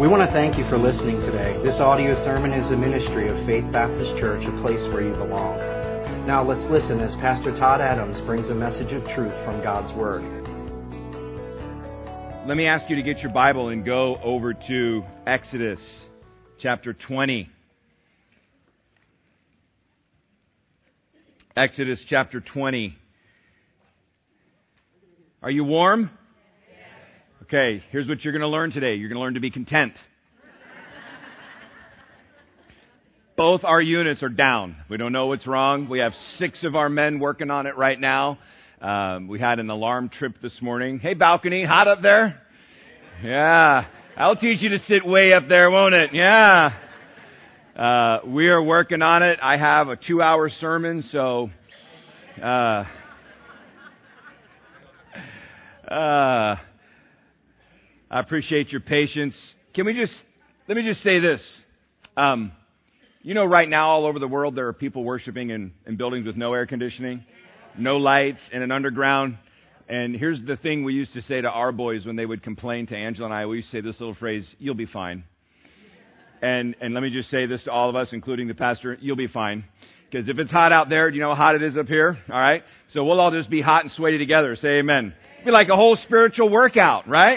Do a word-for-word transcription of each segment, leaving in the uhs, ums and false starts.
We want to thank you for listening today. This audio sermon is a ministry of Faith Baptist Church, a place where you belong. Now let's listen as Pastor Todd Adams brings a message of truth from God's Word. Let me ask you to get your Bible and go over to Exodus chapter twenty. Exodus chapter twenty. Are you warm? Okay, here's what you're going to learn today. You're going to learn to be content. Both our units are down. We don't know what's wrong. We have six of our men working on it right now. Um, we had an alarm trip this morning. Hey, balcony, hot up there? Yeah. I'll teach you to sit way up there, won't it? Yeah. Uh, we are working on it. I have a two-hour sermon, so... Uh, uh, I appreciate your patience. Can we just, let me just say this. Um, you know, right now all over the world there are people worshiping in, in buildings with no air conditioning, no lights, and an underground. And here's the thing we used to say to our boys when they would complain to Angela and I. We used to say this little phrase, you'll be fine. And and let me just say this to all of us, including the pastor, you'll be fine. Because if it's hot out there, do you know how hot it is up here? All right? So we'll all just be hot and sweaty together. Say amen. It'll be like a whole spiritual workout, right?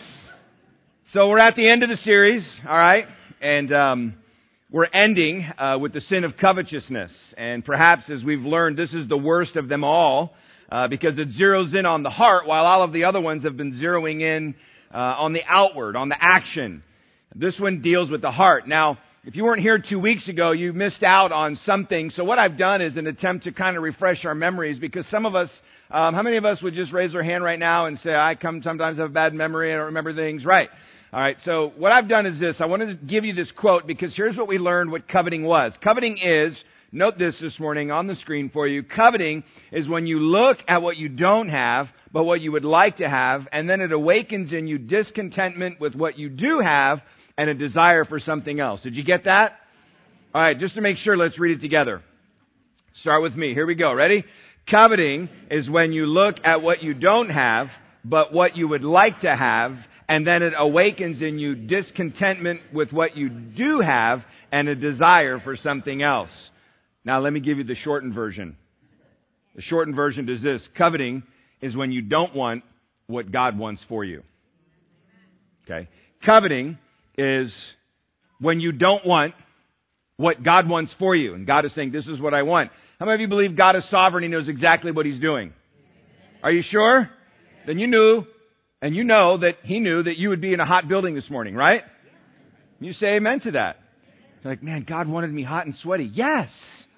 So we're at the end of the series, all right? And um, we're ending uh, with the sin of covetousness. And perhaps as we've learned, this is the worst of them all uh, because it zeroes in on the heart while all of the other ones have been zeroing in uh, on the outward, on the action. This one deals with the heart. Now, if you weren't here two weeks ago, you missed out on something. So what I've done is an attempt to kind of refresh our memories because some of us, um, how many of us would just raise their hand right now and say, I come sometimes have a bad memory, I don't remember things, right? All right, so what I've done is this. I wanted to give you this quote because here's what we learned what coveting was. Coveting is, note this this morning on the screen for you, coveting is when you look at what you don't have, but what you would like to have, and then it awakens in you discontentment with what you do have and a desire for something else. Did you get that? All right, just to make sure, let's read it together. Start with me. Here we go. Ready? Coveting is when you look at what you don't have, but what you would like to have, and then it awakens in you discontentment with what you do have and a desire for something else. Now let me give you the shortened version. The shortened version is this. Coveting is when you don't want what God wants for you. Okay? Coveting is when you don't want what God wants for you. And God is saying, this is what I want. How many of you believe God is sovereign? He knows exactly what He's doing. Are you sure? Then you knew, and you know that He knew that you would be in a hot building this morning, right? You say amen to that. You're like, man, God wanted me hot and sweaty. Yes.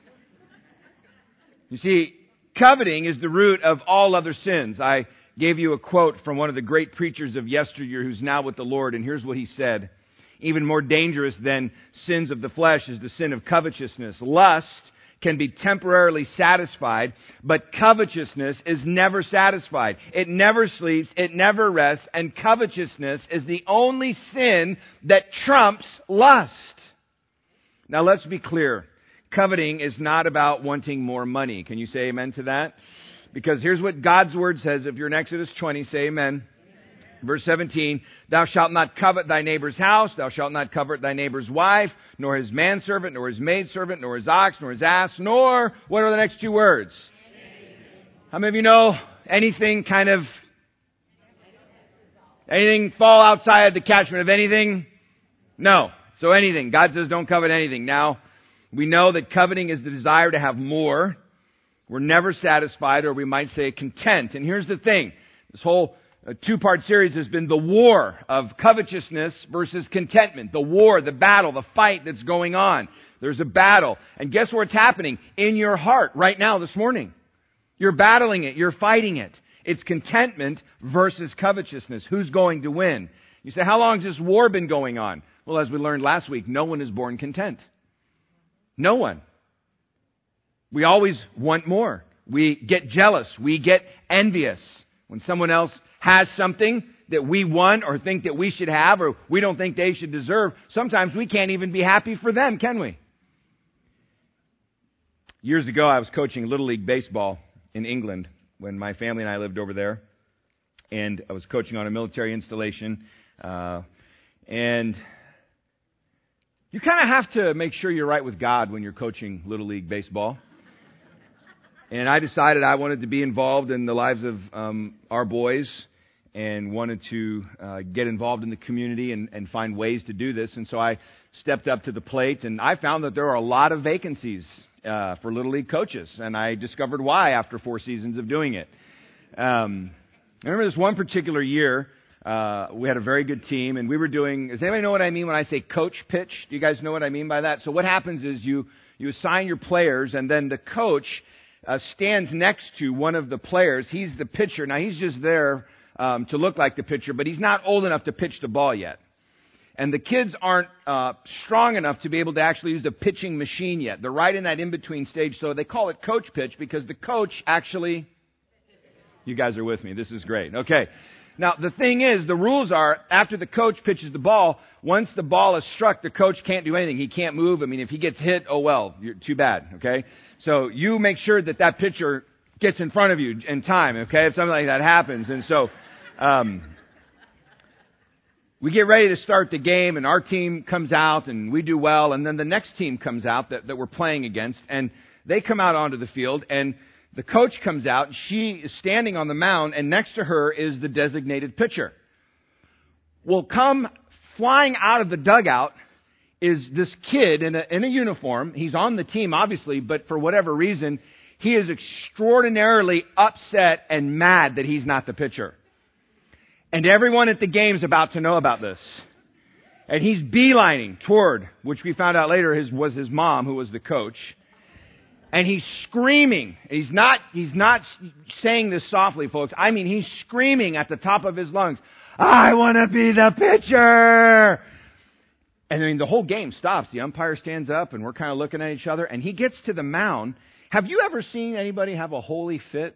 You see, coveting is the root of all other sins. I gave you a quote from one of the great preachers of yesteryear who's now with the Lord, and here's what he said. Even more dangerous than sins of the flesh is the sin of covetousness. Lust can be temporarily satisfied, but covetousness is never satisfied. It never sleeps, it never rests, and covetousness is the only sin that trumps lust. Now let's be clear. Coveting is not about wanting more money. Can you say amen to that? Because here's what God's Word says. If you're in Exodus twenty, say amen. Verse seventeen, thou shalt not covet thy neighbor's house, thou shalt not covet thy neighbor's wife, nor his manservant, nor his maidservant, nor his ox, nor his ass, nor, what are the next two words? How many of you know anything kind of, anything fall outside the catchment of anything? No. So anything. God says don't covet anything. Now, we know that coveting is the desire to have more. We're never satisfied, or we might say content. And here's the thing. This whole A two-part series has been the war of covetousness versus contentment. The war, the battle, the fight that's going on. There's a battle. And guess where it's happening? In your heart right now this morning. You're battling it. You're fighting it. It's contentment versus covetousness. Who's going to win? You say, how long has this war been going on? Well, as we learned last week, no one is born content. No one. We always want more. We get jealous. We get envious. When someone else has something that we want or think that we should have or we don't think they should deserve, sometimes we can't even be happy for them, can we? Years ago, I was coaching Little League Baseball in England when my family and I lived over there. And I was coaching on a military installation. Uh, And you kind of have to make sure you're right with God when you're coaching Little League baseball. And I decided I wanted to be involved in the lives of um, our boys and wanted to uh, get involved in the community and, and find ways to do this. And so I stepped up to the plate, and I found that there are a lot of vacancies uh, for Little League coaches. And I discovered why after four seasons of doing it. Um, I remember this one particular year, uh, we had a very good team, and we were doing, does anybody know what I mean when I say coach pitch? Do you guys know what I mean by that? So what happens is you, you assign your players, and then the coach uh, stands next to one of the players. He's the pitcher. Now, he's just there um, to look like the pitcher, but he's not old enough to pitch the ball yet. And the kids aren't uh, strong enough to be able to actually use a pitching machine yet. They're right in that in-between stage, so they call it coach pitch because the coach actually... You guys are with me. This is great. Okay. Now, the thing is, the rules are, after the coach pitches the ball, once the ball is struck, the coach can't do anything. He can't move. I mean, if he gets hit, oh well, you're too bad. Okay? So you make sure that that pitcher gets in front of you in time, okay, if something like that happens. And so um, we get ready to start the game, and our team comes out, and we do well, and then the next team comes out that, that we're playing against, and they come out onto the field, and the coach comes out, and she is standing on the mound, and next to her is the designated pitcher. Well, come flying out of the dugout is this kid in a, in a uniform. He's on the team, obviously, but for whatever reason, he is extraordinarily upset and mad that he's not the pitcher. And everyone at the game is about to know about this. And he's beelining toward, which we found out later his, was his mom, who was the coach. And he's screaming. He's not, he's not saying this softly, folks. I mean, he's screaming at the top of his lungs, I want to be the pitcher! And I mean, the whole game stops. The umpire stands up, and we're kind of looking at each other, and he gets to the mound. Have you ever seen anybody have a holy fit?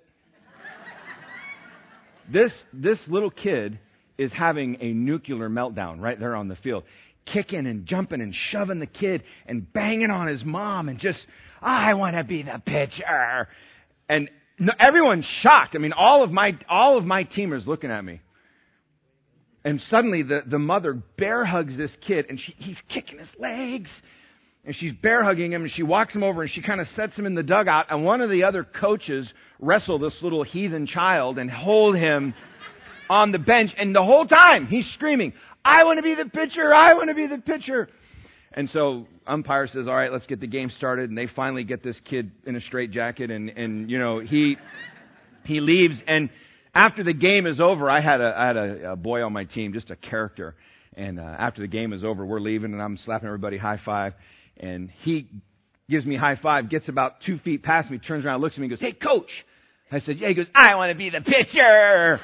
This, this little kid is having a nuclear meltdown right there on the field. Kicking and jumping and shoving the kid and banging on his mom and just, I want to be the pitcher. And no, everyone's shocked. I mean, all of my all of my teamers looking at me. And suddenly the, the mother bear hugs this kid, and she, he's kicking his legs. And she's bear hugging him, and she walks him over, and she kind of sets him in the dugout. And one of the other coaches wrestle this little heathen child and hold him on the bench. And the whole time he's screaming, I want to be the pitcher. I want to be the pitcher. And so umpire says, all right, let's get the game started. And they finally get this kid in a straitjacket. And, and you know, he he leaves. And after the game is over, I had a, I had a, a boy on my team, just a character. And uh, after the game is over, we're leaving. And I'm slapping everybody high five. And he gives me high five, gets about two feet past me, turns around, looks at me and goes, hey, coach. I said, yeah. He goes, I want to be the pitcher.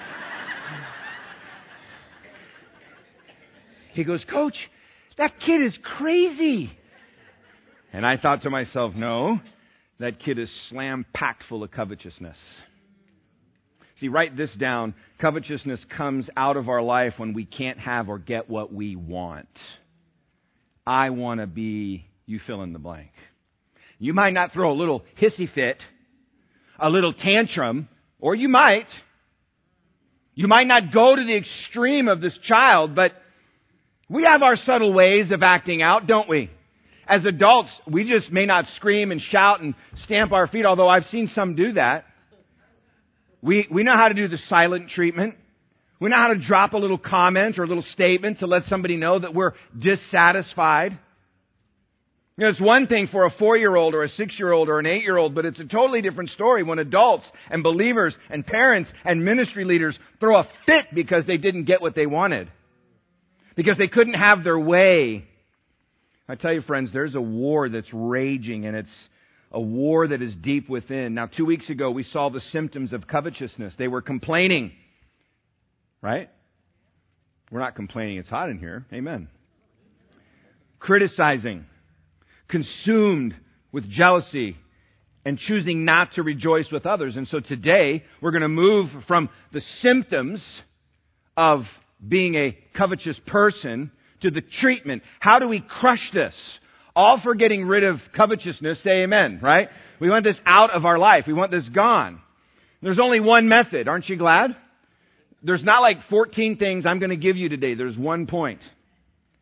He goes, Coach, that kid is crazy. And I thought to myself, no, that kid is slam-packed full of covetousness. See, write this down. Covetousness comes out of our life when we can't have or get what we want. I want to be, you fill in the blank. You might not throw a little hissy fit, a little tantrum, or you might. You might not go to the extreme of this child, but we have our subtle ways of acting out, don't we? As adults, we just may not scream and shout and stamp our feet, although I've seen some do that. We we know how to do the silent treatment. We know how to drop a little comment or a little statement to let somebody know that we're dissatisfied. You know, it's one thing for a four-year-old or a six-year-old or an eight-year-old, but it's a totally different story when adults and believers and parents and ministry leaders throw a fit because they didn't get what they wanted. Because they couldn't have their way. I tell you, friends, there's a war that's raging, and it's a war that is deep within. Now, two weeks ago, we saw the symptoms of covetousness. They were complaining. Right? We're not complaining. It's hot in here. Amen. Criticizing. Consumed with jealousy. And choosing not to rejoice with others. And so today, we're going to move from the symptoms of being a covetous person to the treatment. How do we crush this? All for getting rid of covetousness. Say amen, right? We want this out of our life. We want this gone. There's only one method. Aren't you glad? There's not like fourteen things I'm going to give you today. There's one point.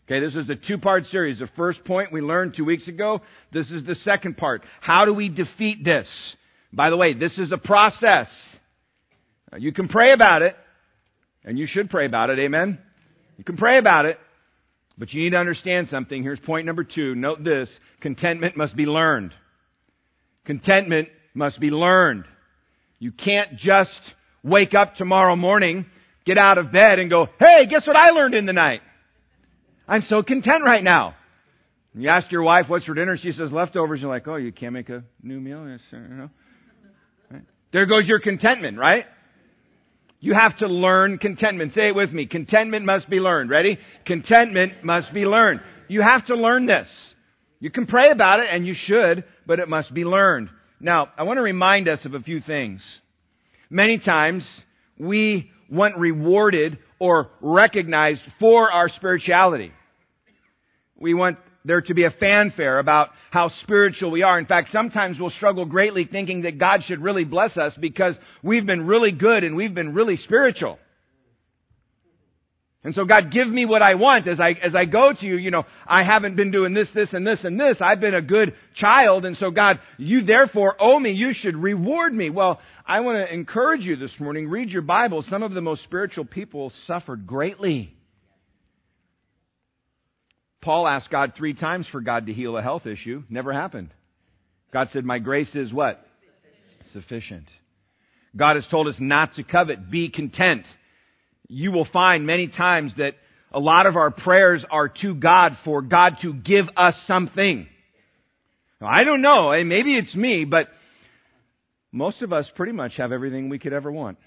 Okay, this is a two-part series. The first point we learned two weeks ago. This is the second part. How do we defeat this? By the way, this is a process. You can pray about it, and you should pray about it, amen? You can pray about it, but you need to understand something. Here's point number two. Note this. Contentment must be learned. Contentment must be learned. You can't just wake up tomorrow morning, get out of bed, and go, hey, guess what I learned in the night? I'm so content right now. And you ask your wife, what's for dinner? She says, leftovers. You're like, oh, you can't make a new meal? Yes, sir. You know? Right? There goes your contentment, right? You have to learn contentment. Say it with me. Contentment must be learned. Ready? Contentment must be learned. You have to learn this. You can pray about it, and you should, but it must be learned. Now, I want to remind us of a few things. Many times, we want rewarded or recognized for our spirituality. We want there to be a fanfare about how spiritual we are. In fact, sometimes we'll struggle greatly thinking that God should really bless us because we've been really good and we've been really spiritual. And so, God, give me what I want as I as I go to you. You know, I haven't been doing this, this, and this, and this. I've been a good child. And so, God, you therefore owe me. You should reward me. Well, I want to encourage you this morning. Read your Bible. Some of the most spiritual people suffered greatly. Paul asked God three times for God to heal a health issue. Never happened. God said, my grace is what? Sufficient. God has told us not to covet. Be content. You will find many times that a lot of our prayers are to God for God to give us something. Now, I don't know, and maybe it's me, but most of us pretty much have everything we could ever want.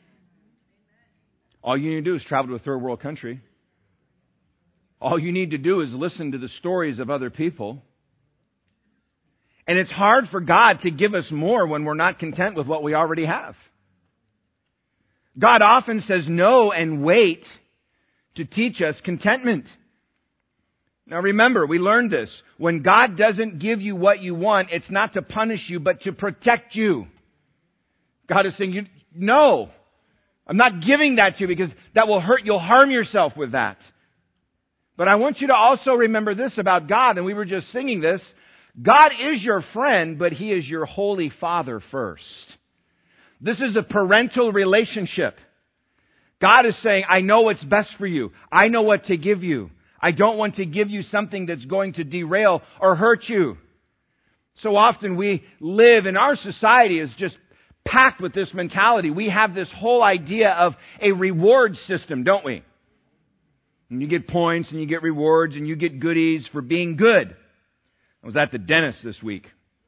All you need to do is travel to a third world country. All you need to do is listen to the stories of other people. And it's hard for God to give us more when we're not content with what we already have. God often says no and wait to teach us contentment. Now remember, we learned this. When God doesn't give you what you want, it's not to punish you, but to protect you. God is saying, you, no, I'm not giving that to you because that will hurt. You'll harm yourself with that. But I want you to also remember this about God, and we were just singing this. God is your friend, but He is your Holy Father first. This is a parental relationship. God is saying, I know what's best for you. I know what to give you. I don't want to give you something that's going to derail or hurt you. So often we live, and our society is just packed with this mentality. We have this whole idea of a reward system, don't we? And you get points and you get rewards and you get goodies for being good. I was at the dentist this week.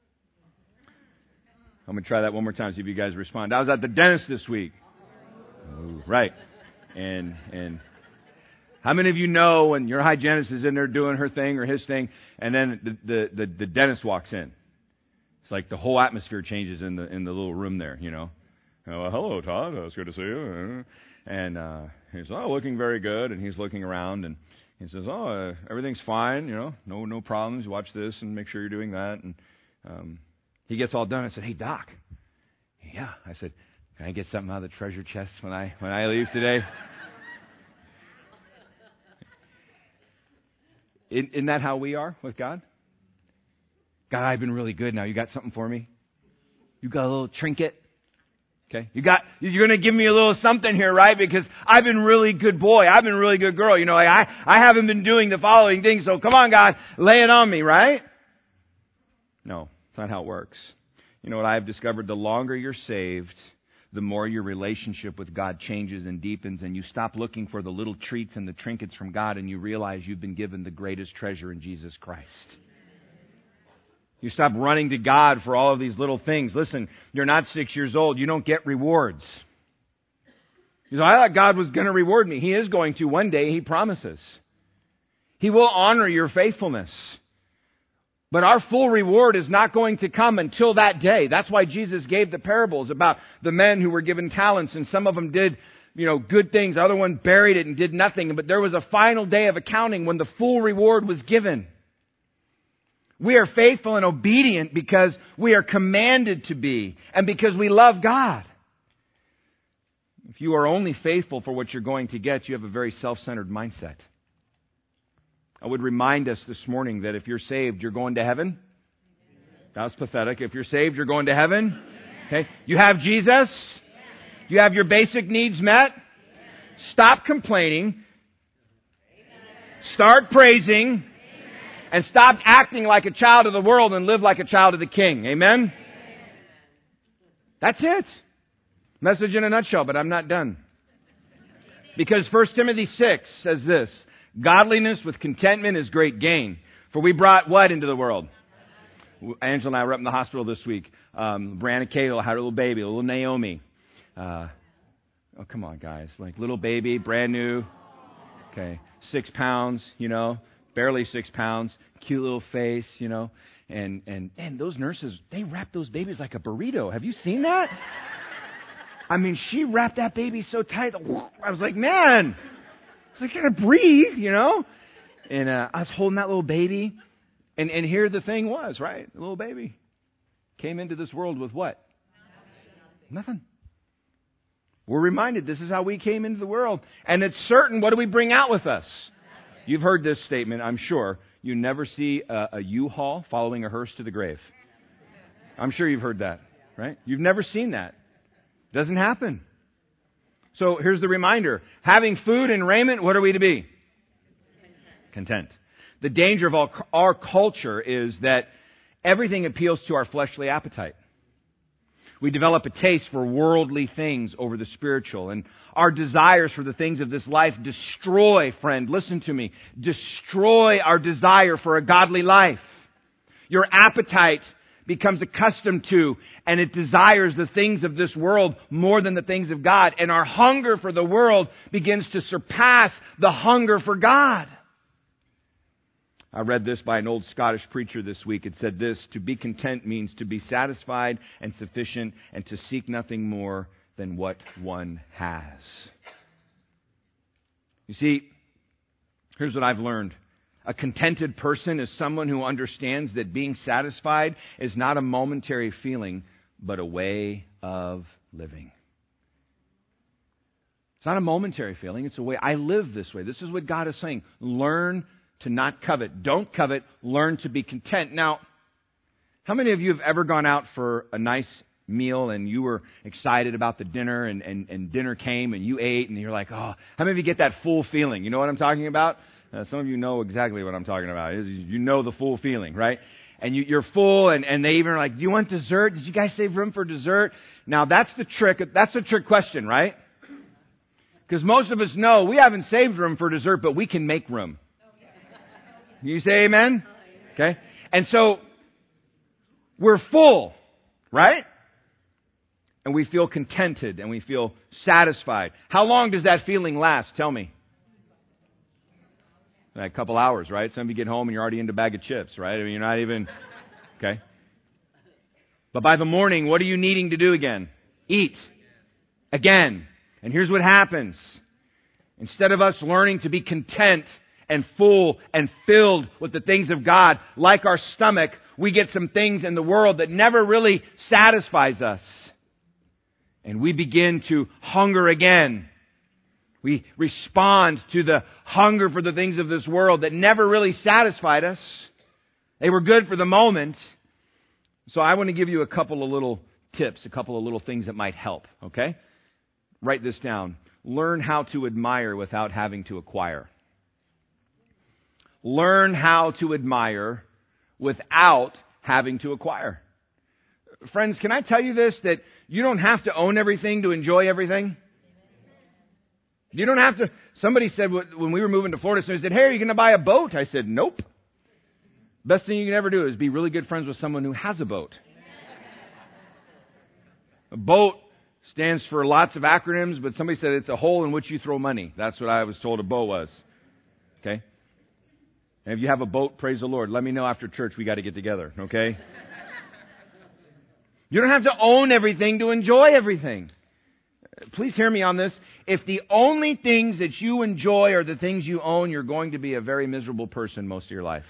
I'm going to try that one more time, see if you guys respond. I was at the dentist this week. Ooh, right. And and how many of you know when your hygienist is in there doing her thing or his thing, and then the, the, the, the dentist walks in? It's like the whole atmosphere changes in the in the little room there, you know. Oh, hello, Todd. It's good to see you. And uh, he's oh, looking very good, and he's looking around, and he says, oh, uh, everything's fine, you know, no no problems. Watch this and make sure you're doing that. And um, he gets all done. I said, hey, Doc. Yeah. I said, can I get something out of the treasure chest when I when I leave today? Isn't, isn't that how we are with God? God, I've been really good now. You got something for me? You got a little trinket? Okay. You got, you're going to give me a little something here, right? Because I've been really good boy. I've been really good girl. You know, like I, I haven't been doing the following things. So come on, God, lay it on me, right? No, it's not how it works. You know what I've discovered? The longer you're saved, the more your relationship with God changes and deepens, and you stop looking for the little treats and the trinkets from God, and you realize you've been given the greatest treasure in Jesus Christ. You stop running to God for all of these little things. Listen, you're not six years old. You don't get rewards. You know, I thought God was going to reward me. He is going to one day. He promises. He will honor your faithfulness. But our full reward is not going to come until that day. That's why Jesus gave the parables about the men who were given talents, and some of them did, you know, good things. The other one buried it and did nothing. But there was a final day of accounting when the full reward was given. We are faithful and obedient because we are commanded to be, and because we love God. If you are only faithful for what you're going to get, you have a very self-centered mindset. I would remind us this morning that if you're saved, you're going to heaven. That was pathetic. If you're saved, you're going to heaven. Okay. You have Jesus. You have your basic needs met. Stop complaining. Start praising. And stop acting like a child of the world and live like a child of the King. Amen? That's it. Message in a nutshell, but I'm not done. Because First Timothy six says this, godliness with contentment is great gain. For we brought what into the world? Angela and I were up in the hospital this week. Um, Brianna Cahill had a little baby, a little Naomi. Uh, oh, come on, guys. Like, little baby, brand new. Okay. Six pounds, you know. Barely six pounds. Cute little face, you know. And, and, and those nurses, they wrap those babies like a burrito. Have you seen that? I mean, she wrapped that baby so tight. I was like, man, I was like, I gotta breathe, you know? And uh, I was holding that little baby. And, and here the thing was, right? The little baby came into this world with what? Nothing. We're reminded this is how we came into the world. And it's certain, what do we bring out with us? You've heard this statement, I'm sure. You never see a, a U-Haul following a hearse to the grave. I'm sure you've heard that, right? You've never seen that. Doesn't happen. So here's the reminder. Having food and raiment, what are we to be? Content. The danger of all, our culture is that everything appeals to our fleshly appetite. We develop a taste for worldly things over the spiritual. And our desires for the things of this life destroy, friend, listen to me, destroy our desire for a godly life. Your appetite becomes accustomed to and it desires the things of this world more than the things of God. And our hunger for the world begins to surpass the hunger for God. I read this by an old Scottish preacher this week. It said this, to be content means to be satisfied and sufficient and to seek nothing more than what one has. You see, here's what I've learned. A contented person is someone who understands that being satisfied is not a momentary feeling, but a way of living. It's not a momentary feeling. It's a way. I live this way. This is what God is saying. Learn to not covet. Don't covet. Learn to be content. Now, how many of you have ever gone out for a nice meal and you were excited about the dinner and, and, and dinner came and you ate and you're like, oh, how many of you get that full feeling? You know what I'm talking about? Uh, some of you know exactly what I'm talking about. You know the full feeling, right? And you, you're full and, and they even are like, do you want dessert? Did you guys save room for dessert? Now that's the trick. That's the trick question, right? Because most of us know we haven't saved room for dessert, but we can make room. You say amen? Okay. And so we're full, right? And we feel contented and we feel satisfied. How long does that feeling last? Tell me. A couple hours, right? Some of you get home and you're already into a bag of chips, right? I mean, you're not even, okay. But by the morning, what are you needing to do again? Eat. Again. And here's what happens. Instead of us learning to be content and full and filled with the things of God, like our stomach, we get some things in the world that never really satisfies us. And we begin to hunger again. We respond to the hunger for the things of this world that never really satisfied us. They were good for the moment. So I want to give you a couple of little tips, a couple of little things that might help, okay? Write this down. Learn how to admire without having to acquire. Learn how to admire without having to acquire. Friends, can I tell you this, that you don't have to own everything to enjoy everything? You don't have to. Somebody said when we were moving to Florida, somebody said, hey, are you going to buy a boat? I said, nope. Best thing you can ever do is be really good friends with someone who has a boat. A boat stands for lots of acronyms, but somebody said it's a hole in which you throw money. That's what I was told a boat was. Okay? And if you have a boat, praise the Lord. Let me know after church. We got to get together. Okay? You don't have to own everything to enjoy everything. Please hear me on this. If the only things that you enjoy are the things you own, you're going to be a very miserable person most of your life.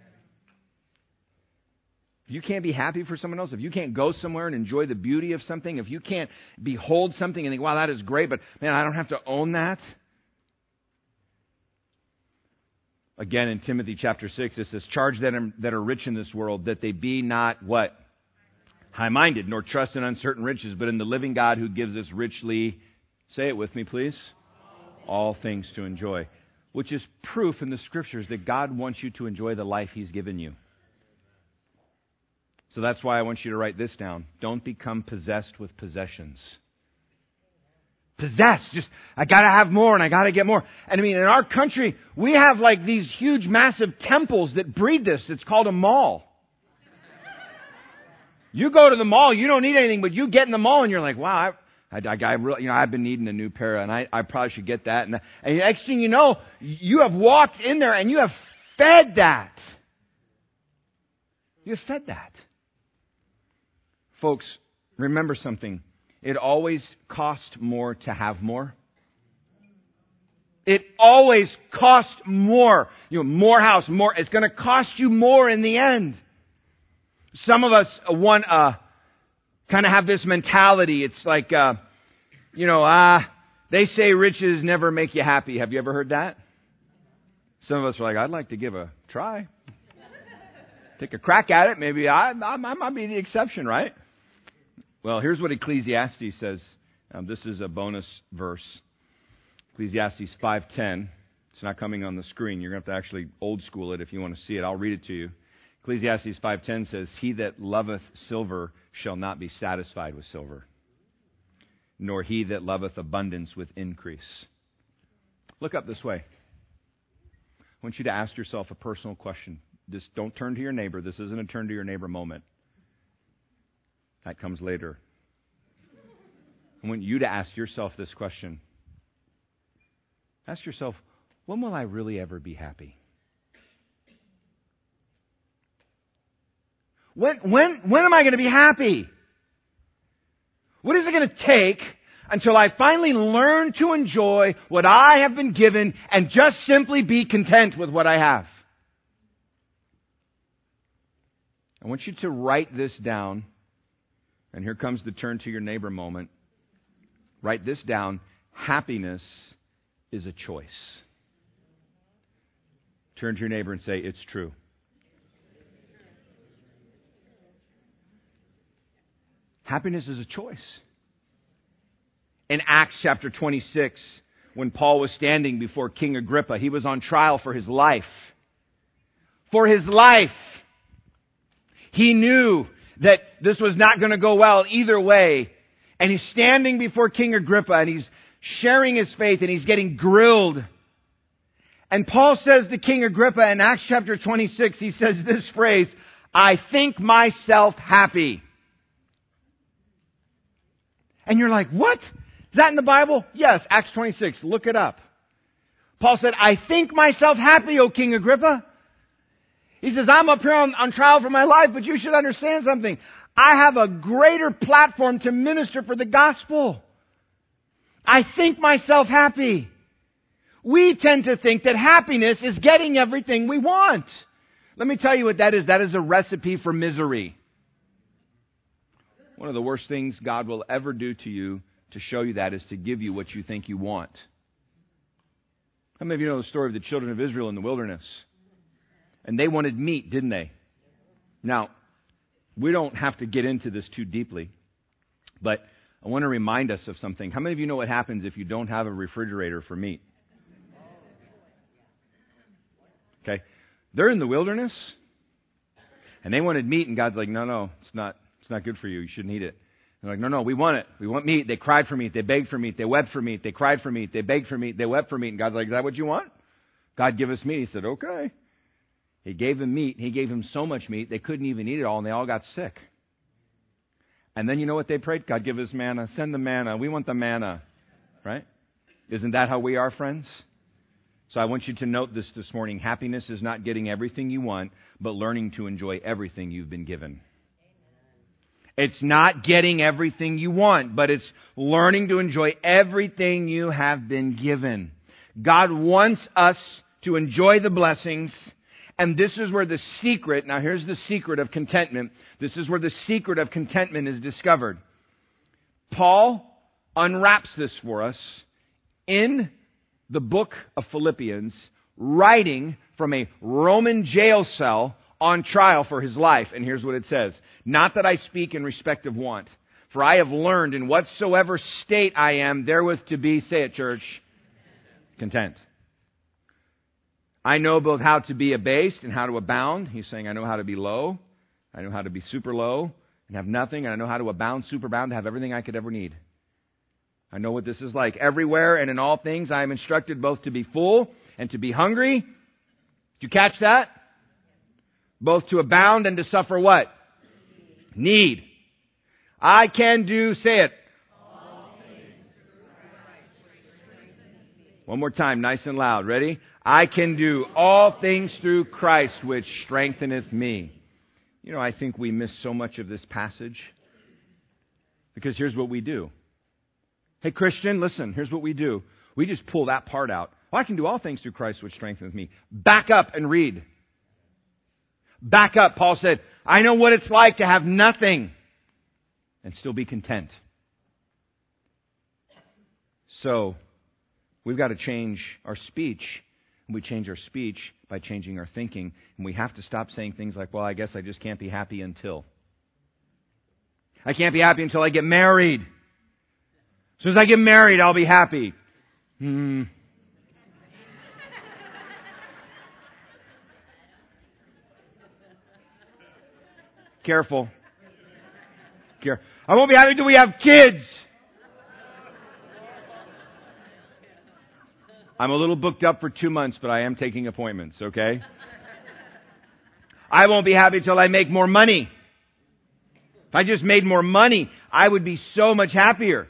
If you can't be happy for someone else, if you can't go somewhere and enjoy the beauty of something, if you can't behold something and think, wow, that is great, but man, I don't have to own that. Again, in Timothy chapter six, it says, charge that are, that are rich in this world, that they be not what? High-minded, nor trust in uncertain riches, but in the living God who gives us richly, say it with me, please, all things to enjoy. Which is proof in the Scriptures that God wants you to enjoy the life He's given you. So that's why I want you to write this down. Don't become possessed with possessions. Possessed. Just, I gotta have more and I gotta get more. And I mean, in our country, we have like these huge, massive temples that breed this. It's called a mall. You go to the mall, you don't need anything, but you get in the mall and you're like, wow, I, I, I really, you know, I've been needing a new pair and I, I probably should get that. And, and the next thing you know, you have walked in there and you have fed that. You have fed that. Folks, remember something. It always costs more to have more. It always costs more. You know, more house, more. It's going to cost you more in the end. Some of us want uh, kind of have this mentality. It's like, uh, you know, uh, they say riches never make you happy. Have you ever heard that? Some of us are like, I'd like to give a try. Take a crack at it. Maybe I, I, I might be the exception, right? Well, here's what Ecclesiastes says. Um, this is a bonus verse. Ecclesiastes five ten. It's not coming on the screen. You're going to have to actually old school it if you want to see it. I'll read it to you. Ecclesiastes five ten says, he that loveth silver shall not be satisfied with silver, nor he that loveth abundance with increase. Look up this way. I want you to ask yourself a personal question. This, don't turn to your neighbor. This isn't a turn to your neighbor moment. That comes later. I want you to ask yourself this question. Ask yourself, when will I really ever be happy? When, when, when am I going to be happy? What is it going to take until I finally learn to enjoy what I have been given and just simply be content with what I have? I want you to write this down. And here comes the turn to your neighbor moment. Write this down. Happiness is a choice. Turn to your neighbor and say, it's true. Happiness is a choice. In Acts chapter twenty-six, when Paul was standing before King Agrippa, he was on trial for his life. For his life. He knew that this was not going to go well either way. And he's standing before King Agrippa and he's sharing his faith and he's getting grilled. And Paul says to King Agrippa in Acts chapter twenty-six, he says this phrase, I think myself happy. And you're like, what? Is that in the Bible? Yes, Acts twenty-six. Look it up. Paul said, I think myself happy, O King Agrippa. He says, I'm up here on, on trial for my life, but you should understand something. I have a greater platform to minister for the gospel. I think myself happy. We tend to think that happiness is getting everything we want. Let me tell you what that is. That is a recipe for misery. One of the worst things God will ever do to you to show you that is to give you what you think you want. How many of you know the story of the children of Israel in the wilderness? And they wanted meat, didn't they? Now, we don't have to get into this too deeply, but I want to remind us of something. How many of you know what happens if you don't have a refrigerator for meat? Okay. They're in the wilderness, and they wanted meat, and God's like, no, no, it's not, it's not good for you. You shouldn't eat it. They're like, no, no, we want it. We want meat. They cried for meat. They begged for meat. They wept for meat. They cried for meat. They begged for meat. They wept for meat. And God's like, is that what you want? God, give us meat. He said, okay. He gave them meat. He gave them so much meat, they couldn't even eat it all, and they all got sick. And then you know what they prayed? God, give us manna. Send the manna. We want the manna. Right? Isn't that how we are, friends? So I want you to note this this morning. Happiness is not getting everything you want, but learning to enjoy everything you've been given. It's not getting everything you want, but it's learning to enjoy everything you have been given. God wants us to enjoy the blessings. And this is where the secret, now here's the secret of contentment. This is where the secret of contentment is discovered. Paul unwraps this for us in the book of Philippians, writing from a Roman jail cell on trial for his life. And here's what it says. Not that I speak in respect of want, for I have learned in whatsoever state I am therewith to be, say it, church, content. I know both how to be abased and how to abound. He's saying, I know how to be low. I know how to be super low and have nothing. And I know how to abound, superabound, to have everything I could ever need. I know what this is like. Everywhere and in all things I am instructed both to be full and to be hungry. Did you catch that? Both to abound and to suffer what? Need. I can do, say it. One more time, nice and loud. Ready? I can do all things through Christ, which strengtheneth me. You know, I think we miss so much of this passage. Because here's what we do. Hey, Christian, listen, here's what we do. We just pull that part out. Well, I can do all things through Christ, which strengtheneth me. Back up and read. Back up. Paul said, I know what it's like to have nothing and still be content. So, we've got to change our speech. And we change our speech by changing our thinking. And we have to stop saying things like, well, I guess I just can't be happy until. I can't be happy until I get married. As soon as I get married, I'll be happy. Hmm. Careful. Care- I won't be happy until we have kids. I'm a little booked up for two months, but I am taking appointments, okay? I won't be happy until I make more money. If I just made more money, I would be so much happier.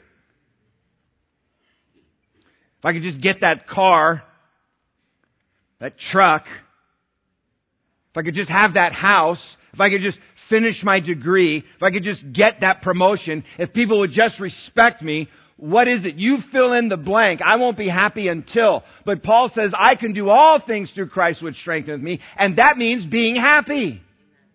If I could just get that car, that truck, if I could just have that house, if I could just finish my degree, if I could just get that promotion, if people would just respect me, what is it? You fill in the blank. I won't be happy until. But Paul says, I can do all things through Christ which strengtheneth me, and that means being happy.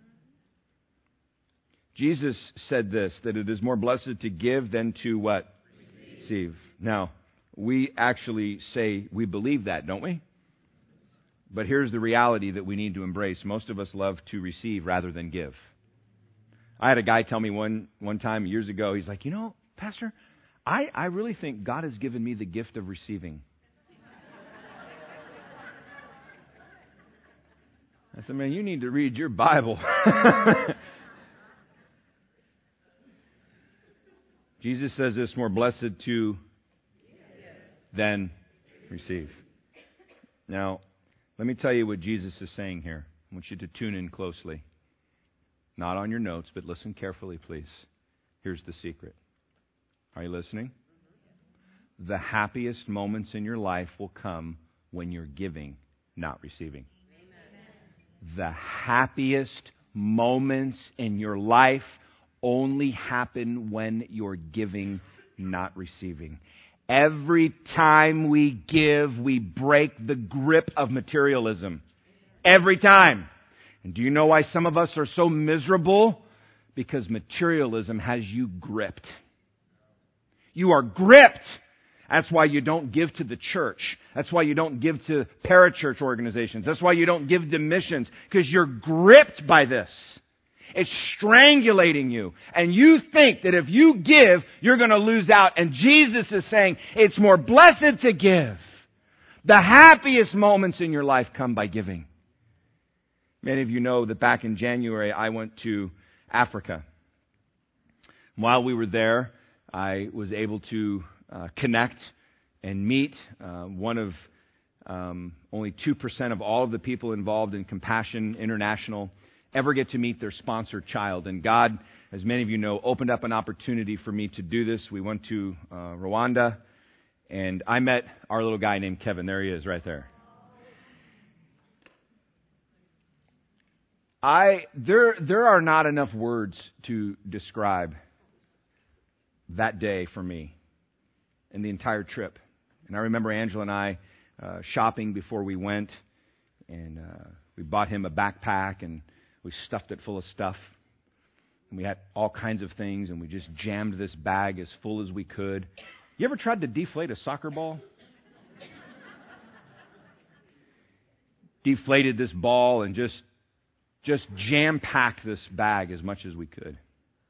Jesus said this, that it is more blessed to give than to what? Receive. Now, we actually say we believe that, don't we? But here's the reality that we need to embrace. Most of us love to receive rather than give. I had a guy tell me one, one time years ago, he's like, you know, Pastor, I, I really think God has given me the gift of receiving. I said, man, you need to read your Bible. Jesus says it's more blessed to than receive. Now, let me tell you what Jesus is saying here. I want you to tune in closely. Not on your notes, but listen carefully, please. Here's the secret. Are you listening? The happiest moments in your life will come when you're giving, not receiving. Amen. The happiest moments in your life only happen when you're giving, not receiving. Every time we give, we break the grip of materialism. Every time. And do you know why some of us are so miserable? Because materialism has you gripped. You are gripped. That's why you don't give to the church. That's why you don't give to parachurch organizations. That's why you don't give to missions. Because you're gripped by this. It's strangulating you. And you think that if you give, you're going to lose out. And Jesus is saying it's more blessed to give. The happiest moments in your life come by giving. Many of you know that back in January, I went to Africa. While we were there, I was able to uh, connect and meet uh, one of um, only two percent of all of the people involved in Compassion International ever get to meet their sponsored child. And God, as many of you know, opened up an opportunity for me to do this. We went to uh, Rwanda, and I met our little guy named Kevin. There he is, right there. I there there are not enough words to describe that day for me and the entire trip. And I remember Angela and I uh, shopping before we went, and uh, we bought him a backpack, and we stuffed it full of stuff. And we had all kinds of things, and we just jammed this bag as full as we could. You ever tried to deflate a soccer ball? deflated this ball and just, just jam-packed this bag as much as we could.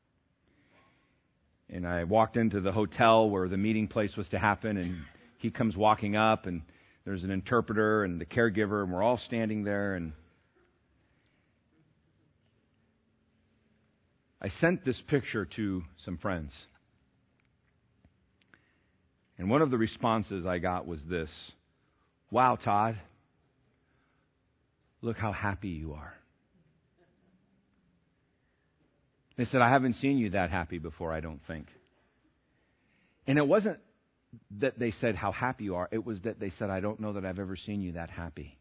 And I walked into the hotel where the meeting place was to happen, and he comes walking up, and there's an interpreter and the caregiver, and we're all standing there, and I sent this picture to some friends. And one of the responses I got was this: "Wow, Todd, look how happy you are." They said, "I haven't seen you that happy before, I don't think." And it wasn't that they said how happy you are. It was that they said, "I don't know that I've ever seen you that happy."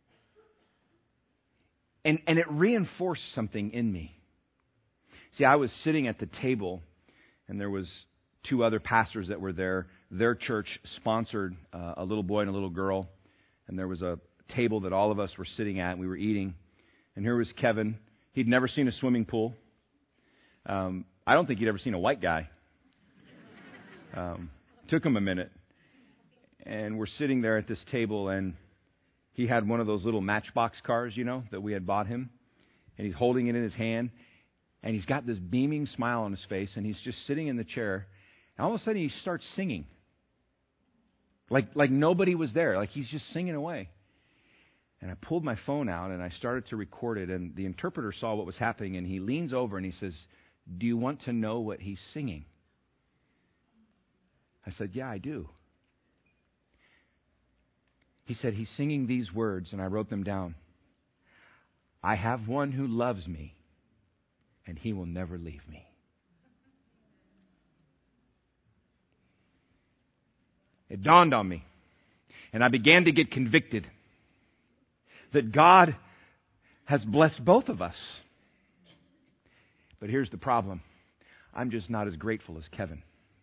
And, and it reinforced something in me. See, I was sitting at the table, and there was two other pastors that were there. Their church sponsored uh, a little boy and a little girl. And there was a table that all of us were sitting at, and we were eating. And here was Kevin. He'd never seen a swimming pool. Um, I don't think he'd ever seen a white guy. Um, took him a minute. And we're sitting there at this table, and he had one of those little Matchbox cars, you know, that we had bought him. And he's holding it in his hand. And he's got this beaming smile on his face, and he's just sitting in the chair. And all of a sudden, he starts singing. Like, like nobody was there. Like he's just singing away. And I pulled my phone out, and I started to record it. And the interpreter saw what was happening, and he leans over, and he says, "Do you want to know what he's singing?" I said, "Yeah, I do." He said, "He's singing these words," and I wrote them down. "I have one who loves me, and he will never leave me." It dawned on me, and I began to get convicted that God has blessed both of us. But here's the problem. I'm just not as grateful as Kevin.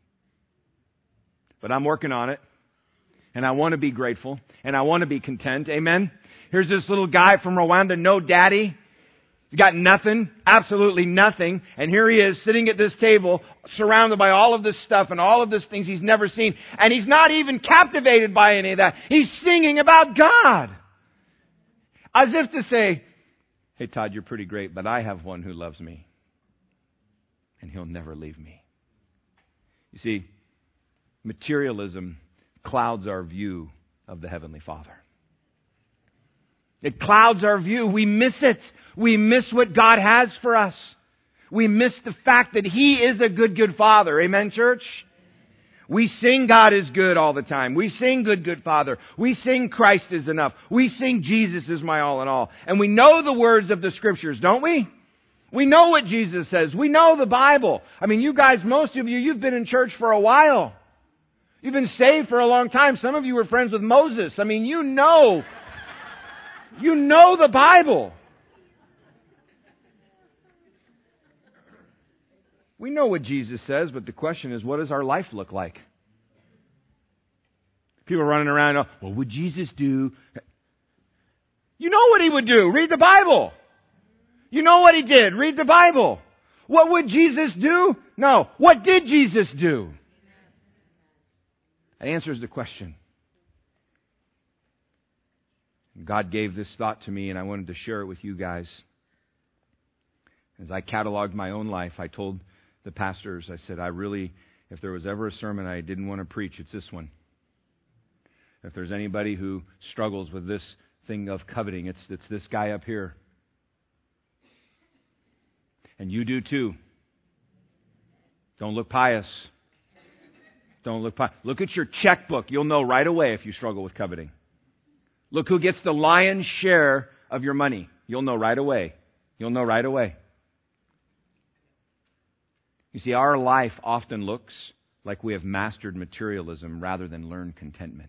But I'm working on it, and I want to be grateful, and I want to be content. Amen? Here's this little guy from Rwanda, no daddy. He's got nothing, absolutely nothing. And here he is sitting at this table, surrounded by all of this stuff and all of these things he's never seen. And he's not even captivated by any of that. He's singing about God. As if to say, "Hey, Todd, you're pretty great, but I have one who loves me, and he'll never leave me." You see, materialism clouds our view of the Heavenly Father. It clouds our view. We miss it. We miss what God has for us. We miss the fact that He is a good, good Father. Amen, church? We sing God is good all the time. We sing good, good Father. We sing Christ is enough. We sing Jesus is my all in all. And we know the words of the Scriptures, don't we? We know what Jesus says. We know the Bible. I mean, you guys, most of you, you've been in church for a while. You've been saved for a long time. Some of you were friends with Moses. I mean, you know... You know the Bible. We know what Jesus says, but the question is, what does our life look like? People running around, oh, what would Jesus do? You know what He would do. Read the Bible. You know what He did. Read the Bible. What would Jesus do? No. What did Jesus do? That answers the question. God gave this thought to me, and I wanted to share it with you guys. As I cataloged my own life, I told the pastors, I said, I really, if there was ever a sermon I didn't want to preach, it's this one. If there's anybody who struggles with this thing of coveting, it's, it's this guy up here. And you do too. Don't look pious. Don't look pious. Look at your checkbook. You'll know right away if you struggle with coveting. Look who gets the lion's share of your money. You'll know right away. You'll know right away. You see, our life often looks like we have mastered materialism rather than learned contentment.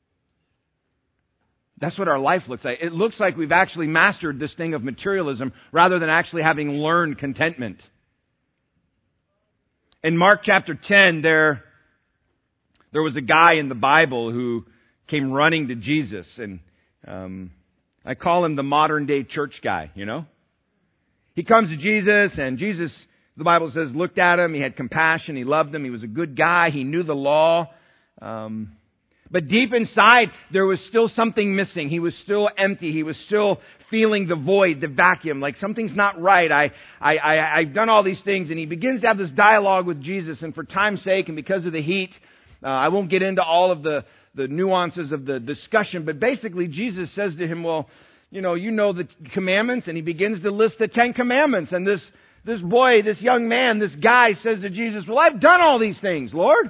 That's what our life looks like. It looks like we've actually mastered this thing of materialism rather than actually having learned contentment. In Mark chapter ten, there, there was a guy in the Bible who came running to Jesus, and um, I call him the modern day church guy, you know. He comes to Jesus, and Jesus, the Bible says, looked at him. He had compassion. He loved him. He was a good guy. He knew the law. Um, But deep inside, there was still something missing. He was still empty. He was still feeling the void, the vacuum, like something's not right. I, I, I, I've done all these things. And he begins to have this dialogue with Jesus. And for time's sake and because of the heat, uh, I won't get into all of the, the nuances of the discussion. But basically, Jesus says to him, well, you know, you know the commandments. And he begins to list the Ten Commandments. And this, this boy, this young man, this guy says to Jesus, well, I've done all these things, Lord.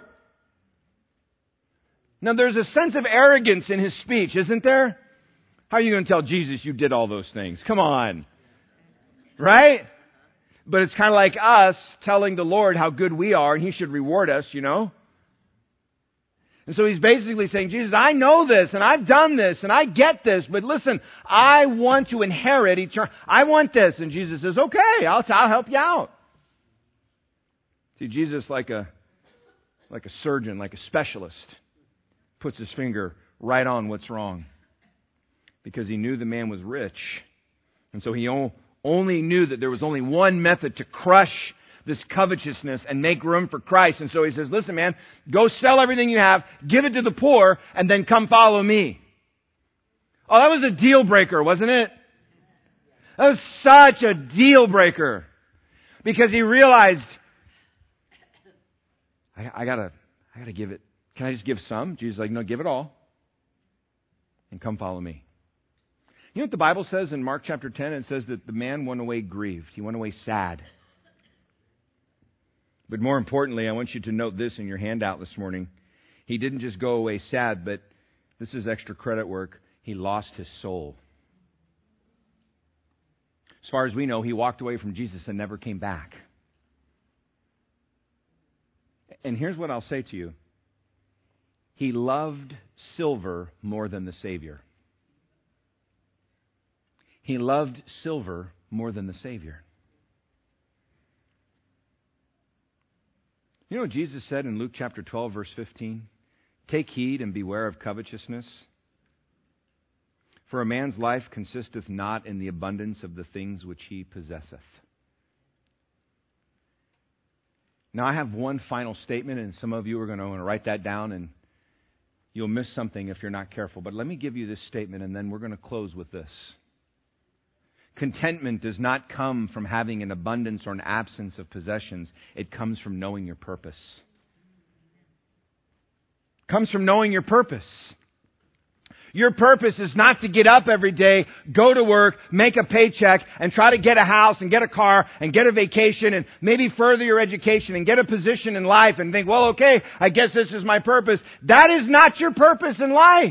Now, there's a sense of arrogance in his speech, isn't there? How are you going to tell Jesus you did all those things? Come on. Right? But it's kind of like us telling the Lord how good we are and He should reward us, you know? And so He's basically saying, Jesus, I know this and I've done this and I get this, but listen, I want to inherit eternal. I want this. And Jesus says, okay, I'll, I'll help you out. See, Jesus, like a, like a surgeon, like a specialist, puts his finger right on what's wrong. Because he knew the man was rich. And so he only knew that there was only one method to crush this covetousness and make room for Christ. And so he says, listen, man, go sell everything you have, give it to the poor, and then come follow me. Oh, that was a deal breaker, wasn't it? That was such a deal breaker. Because he realized, I, I gotta, I gotta give it. Can I just give some? Jesus is like, no, give it all. And come follow me. You know what the Bible says in Mark chapter ten? It says that the man went away grieved. He went away sad. But more importantly, I want you to note this in your handout this morning. He didn't just go away sad, but this is extra credit work. He lost his soul. As far as we know, he walked away from Jesus and never came back. And here's what I'll say to you. He loved silver more than the Savior. He loved silver more than the Savior. You know what Jesus said in Luke chapter twelve, verse fifteen? Take heed and beware of covetousness. For a man's life consisteth not in the abundance of the things which he possesseth. Now I have one final statement, and some of you are going to want to write that down, and you'll miss something if you're not careful. But let me give you this statement, and then we're going to close with this. Contentment does not come from having an abundance or an absence of possessions. It comes from knowing your purpose. It comes from knowing your purpose. Your purpose is not to get up every day, go to work, make a paycheck, and try to get a house and get a car and get a vacation and maybe further your education and get a position in life and think, well, okay, I guess this is my purpose. That is not your purpose in life.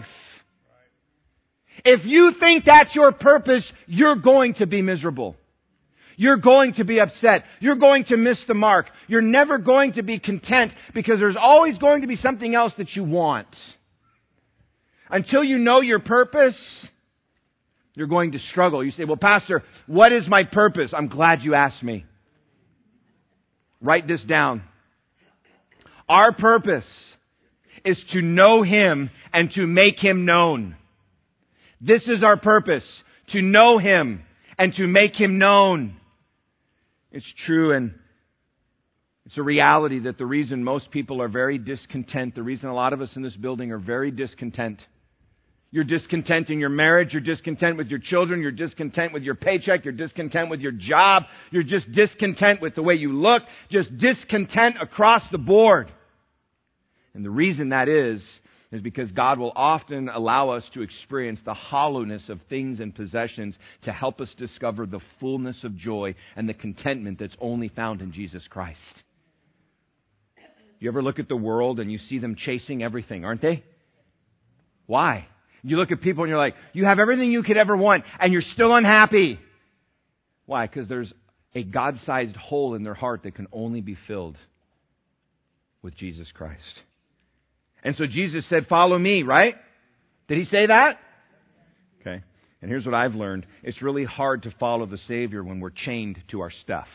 If you think that's your purpose, you're going to be miserable. You're going to be upset. You're going to miss the mark. You're never going to be content because there's always going to be something else that you want. Until you know your purpose, you're going to struggle. You say, well, Pastor, what is my purpose? I'm glad you asked me. Write this down. Our purpose is to know Him and to make Him known. This is our purpose, to know Him and to make Him known. It's true, and it's a reality that the reason most people are very discontent, the reason a lot of us in this building are very discontent. You're discontent in your marriage, you're discontent with your children, you're discontent with your paycheck, you're discontent with your job, you're just discontent with the way you look, just discontent across the board. And the reason that is, is because God will often allow us to experience the hollowness of things and possessions to help us discover the fullness of joy and the contentment that's only found in Jesus Christ. You ever look at the world and you see them chasing everything, aren't they? Why? You look at people and you're like, you have everything you could ever want and you're still unhappy. Why? Because there's a God-sized hole in their heart that can only be filled with Jesus Christ. And so Jesus said, follow me, right? Did He say that? Okay. And here's what I've learned. It's really hard to follow the Savior when we're chained to our stuff.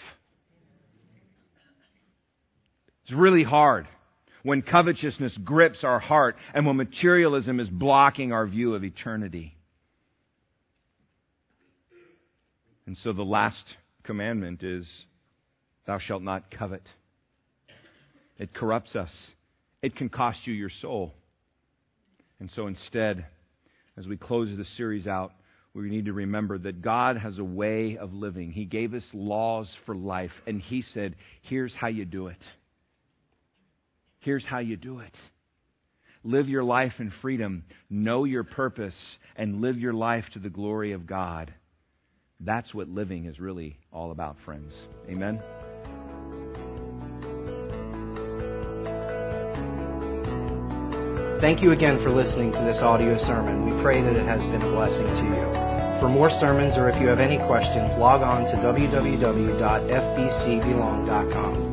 It's really hard when covetousness grips our heart and when materialism is blocking our view of eternity. And so the last commandment is, thou shalt not covet. It corrupts us. It can cost you your soul. And so instead, as we close this series out, we need to remember that God has a way of living. He gave us laws for life, and He said, here's how you do it. Here's how you do it. Live your life in freedom, know your purpose, and live your life to the glory of God. That's what living is really all about, friends. Amen? Thank you again for listening to this audio sermon. We pray that it has been a blessing to you. For more sermons, or if you have any questions, log on to w w w dot f b c belong dot com.